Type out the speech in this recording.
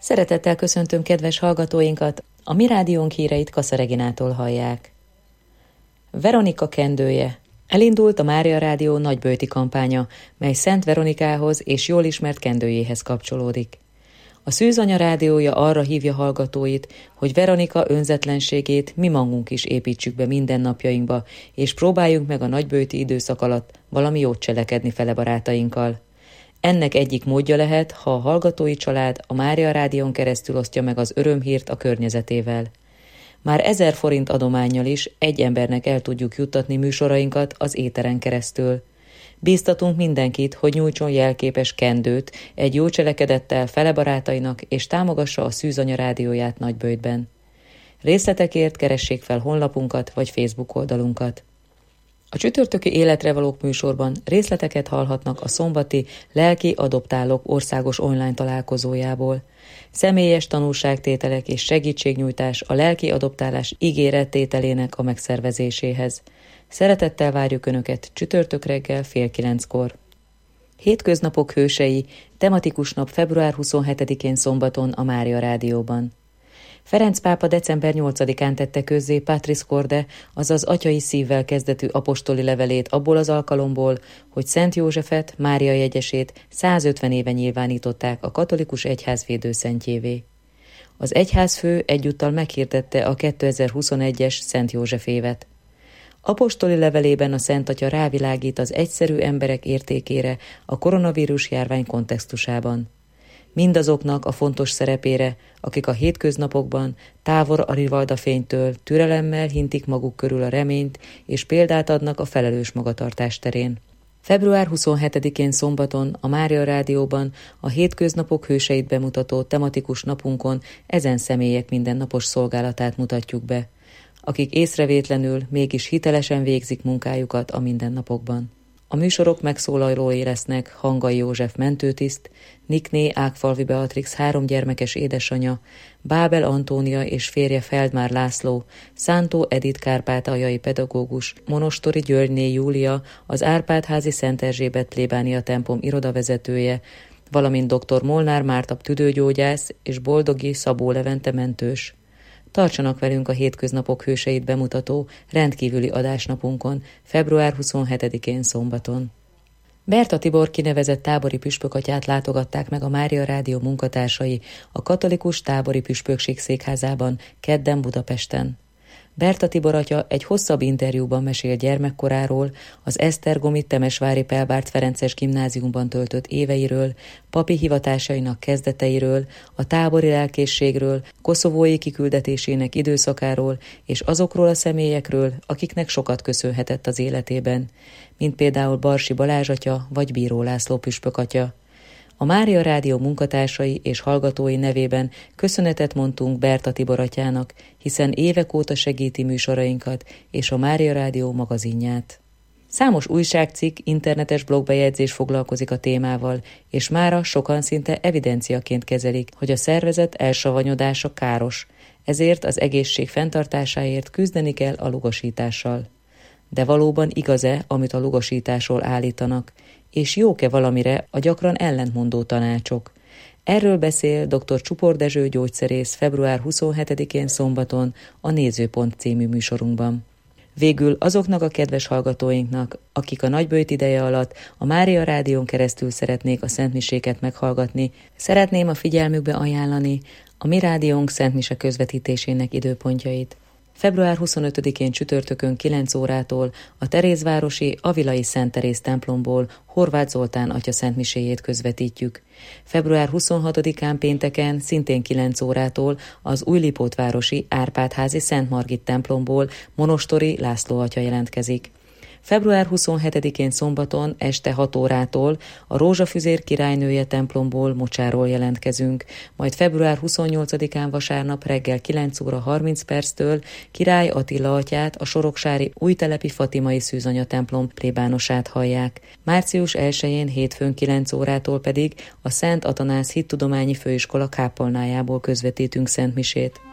Szeretettel köszöntöm kedves hallgatóinkat, a Mi Rádiónk híreit Kassa Reginától hallják. Veronika kendője. Elindult a Mária Rádió nagyböjti kampánya, mely Szent Veronikához és jól ismert kendőjéhez kapcsolódik. A Szűzanya rádiója arra hívja hallgatóit, hogy Veronika önzetlenségét mi magunk is építsük be mindennapjainkba, és próbáljunk meg a nagyböjti időszak alatt valami jót cselekedni fele barátainkkal. Ennek egyik módja lehet, ha a hallgatói család a Mária Rádión keresztül osztja meg az örömhírt a környezetével. Már 1000 forint adománnyal is egy embernek el tudjuk juttatni műsorainkat az éteren keresztül. Bíztatunk mindenkit, hogy nyújtson jelképes kendőt egy jó cselekedettel fele barátainak, és támogassa a Szűzanya rádióját Nagyböjtben. Részletekért keressék fel honlapunkat vagy Facebook oldalunkat. A csütörtöki Életre valók műsorban részleteket hallhatnak a szombati Lelki Adoptálók országos online találkozójából. Személyes tanulságtételek és segítségnyújtás a lelki adoptálás ígérettételének a megszervezéséhez. Szeretettel várjuk Önöket csütörtök reggel 8:30. Hétköznapok hősei, tematikus nap február 27-én szombaton a Mária Rádióban. Ferenc pápa december 8-án tette közzé Patris Corde, azaz atyai szívvel kezdetű apostoli levelét abból az alkalomból, hogy Szent Józsefet, Mária jegyesét 150 éve nyilvánították a katolikus egyház védőszentjévé. Az egyházfő egyúttal meghirdette a 2021-es Szent József évet. Apostoli levelében a Szent Atya rávilágít az egyszerű emberek értékére a koronavírus járvány kontextusában. Mindazoknak a fontos szerepére, akik a hétköznapokban távol a rivaldafénytől türelemmel hintik maguk körül a reményt és példát adnak a felelős magatartás terén. Február 27-én szombaton a Mária Rádióban a hétköznapok hőseit bemutató tematikus napunkon ezen személyek mindennapos szolgálatát mutatjuk be, akik észrevétlenül mégis hitelesen végzik munkájukat a mindennapokban. A műsorok megszólalói lesznek Hangai József mentőtiszt, Nikné Ágfalvi Beatrix 3 gyermekes édesanyja, Bábel Antónia és férje Feldmár László, Szántó Edith kárpátaljai pedagógus, Monostori Györgyné Júlia, az Árpád-házi Szent Erzsébet plébánia templom irodavezetője, valamint dr. Molnár Márta tüdőgyógyász és Boldogi Szabó Levente mentős. Tartsanak velünk a hétköznapok hőseit bemutató rendkívüli adásnapunkon, február 27-én szombaton. Berta Tibor kinevezett tábori püspökatyát látogatták meg a Mária Rádió munkatársai a katolikus tábori püspökség székházában kedden Budapesten. Berta Tibor atya egy hosszabb interjúban mesél gyermekkoráról, az esztergomi Temesvári Pelbárt Ferences gimnáziumban töltött éveiről, papi hivatásainak kezdeteiről, a tábori lelkészségről, koszovói kiküldetésének időszakáról és azokról a személyekről, akiknek sokat köszönhetett az életében, mint például Barsi Balázs atya vagy Bíró László püspök atya. A Mária Rádió munkatársai és hallgatói nevében köszönetet mondtunk Berta Tibor atyának, hiszen évek óta segíti műsorainkat és a Mária Rádió magazinját. Számos újságcikk, internetes blogbejegyzés foglalkozik a témával, és mára sokan szinte evidenciaként kezelik, hogy a szervezet elsavanyodása káros, ezért az egészség fenntartásáért küzdeni kell a lugosítással. De valóban igaz-e, amit a lugosításról állítanak, és jók-e valamire a gyakran ellentmondó tanácsok? Erről beszél dr. Csupor Dezső gyógyszerész február 27-én szombaton a Nézőpont című műsorunkban. Végül azoknak a kedves hallgatóinknak, akik a nagyböjt ideje alatt a Mária Rádión keresztül szeretnék a szentmiséket meghallgatni, szeretném a figyelmükbe ajánlani a Mi Rádiónk szentmise közvetítésének időpontjait. Február 25-én csütörtökön 9 órától a Terézvárosi Avilai Szent Teréz templomból Horváth Zoltán atya szentmiséjét közvetítjük. Február 26-án pénteken szintén 9 órától az Újlipótvárosi Árpád-házi Szent Margit templomból Monostori László atya jelentkezik. Február 27-én szombaton este 6 órától a Rózsafüzér királynője templomból Mocsáról jelentkezünk, majd február 28-án vasárnap reggel 9 óra 30 perctől Király Attila atyát, a soroksári Újtelepi Fatimai Szűzanya templom plébánosát hallják. Március 1-én hétfőn 9 órától pedig a Szent Atanász Hittudományi Főiskola kápolnájából közvetítünk szentmisét.